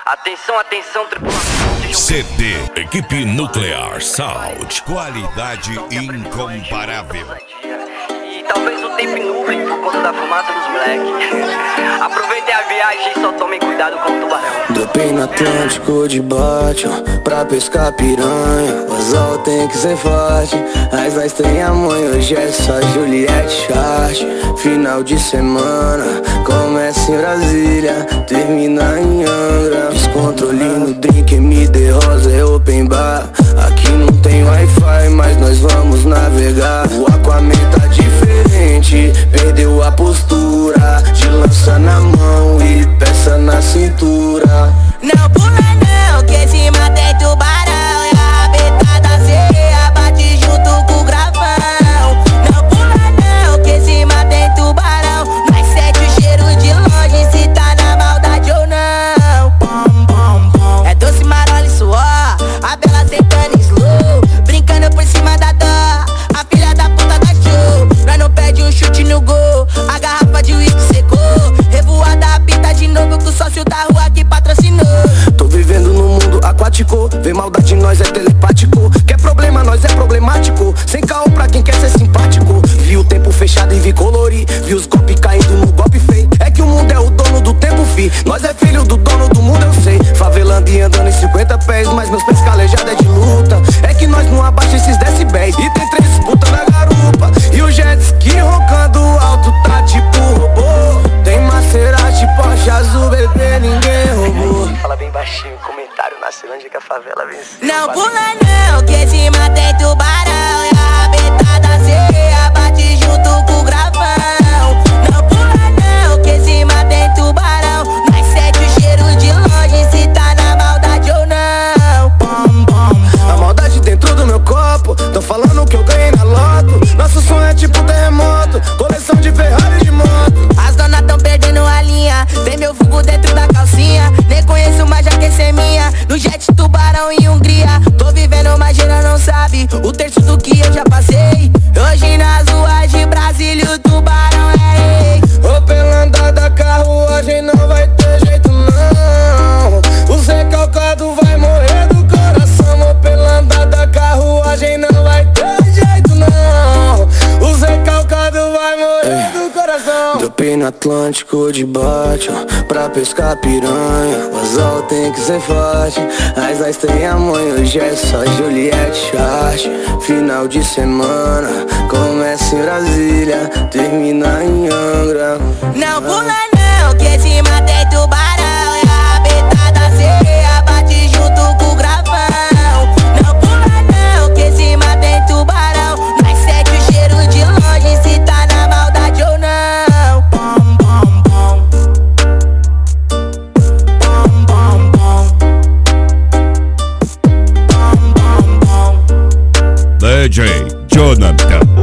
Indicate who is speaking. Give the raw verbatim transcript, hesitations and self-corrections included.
Speaker 1: Atenção, atenção, tripulação.
Speaker 2: C D, Equipe Nuclear Sound. Qualidade incomparável.
Speaker 1: E talvez o tempo inúble por conta da fumaça dos moleques. Aproveitem a viagem e só tomem cuidado com o tubarão.
Speaker 3: Dropei no Atlântico de bote pra pescar piranha. O anzol tem que ser forte, mas nós tem amanhã. Hoje é só Juliette Chart. Final de semana, começa em Brasília, termina em Angra. Descontrole no drink, M D Rosa é open bar. Aqui não tem Wi-Fi, mas nós vamos navegar. O Aquaman tá diferente, perdeu a postura, de lança na mão e peça na cintura.
Speaker 4: Não pula não, que esse mar tem tubarão. E a rabetada sereia bate junto com o gravão. Não pula não, que esse mar tem tubarão. Nós sente o cheiro de longe, se tá na maldade ou não. Bom, bom, bom. É doce, marola e suor, a bela sentando em slow, brincando por cima da dó, a filha da puta da show. Nós não pede um chute no gol, a garrafa de uísque secou. Revoada a pita de novo com o sócio da rua que patrocinou.
Speaker 3: Tô vivendo num mundo aquático, vem maldade nós é telepático. Quer problema nós é problemático, sem caô pra quem quer ser simpático. Vi o tempo fechado e vi colorir, vi os golpes caindo no golpe feio. É que o mundo é o dono do tempo, fi, nós é filho do dono do mundo, eu sei. Favelando e andando em cinquenta pés, mas meus pés calejados é de luta. É que nós não abaixa esses decibéis, e tem três disputas na garupa. E o jet ski roncando alto tá tipo robô. Tem Maserati, Porsche azul, bebê, ninguém roubou.
Speaker 1: Fala bem baixinho, comentário na Ceilândia que a favela venceu.
Speaker 4: Não pula não, que esse mar tem tubarão. E a rabetada sereia bate junto com o gravão. Não pula não, que esse mar tem tubarão. Nós sente o cheiro de longe, se tá na maldade ou não. Bom, bom, bom.
Speaker 3: A maldade dentro do meu copo, tão falando que eu ganhei na loto. Nosso sonho é tipo terremoto, coleção de Ferrari de moto.
Speaker 4: As donas tão perdendo a linha, tem meu vulgo dentro da calcinha. Nem conheço, mas já quer ser minha. No jet tubarão em Hungria, tô vivendo, mas geral não sabe o terço do que eu já passei. Hoje nas ruas de Brasília o tubarão é rei.
Speaker 3: Ô pelanda da carruagem não vai ter jeito não. O recalcado vai morrer do coração. Ô pelanda da carruagem não vai ter jeito não. O recalcado vai morrer do coração. Dropei no Atlântico de bote pra pescar piranha. O anzol tem que ser forte, mas nós tem amanhã. Hoje é só Juliette Chart. Final de semana, começa em Brasília, termina em Angra.
Speaker 4: Não pula não, que esse mar tem tubarão. E a rabetada sereia bate junto com o gravão. Não pula não, que esse mar tem tubarão. Nós sente o cheiro de longe, se tá na maldade ou não. Bom, bom, bom. Bom, bom, bom. Bom, bom, bom.
Speaker 2: D J Jonathan.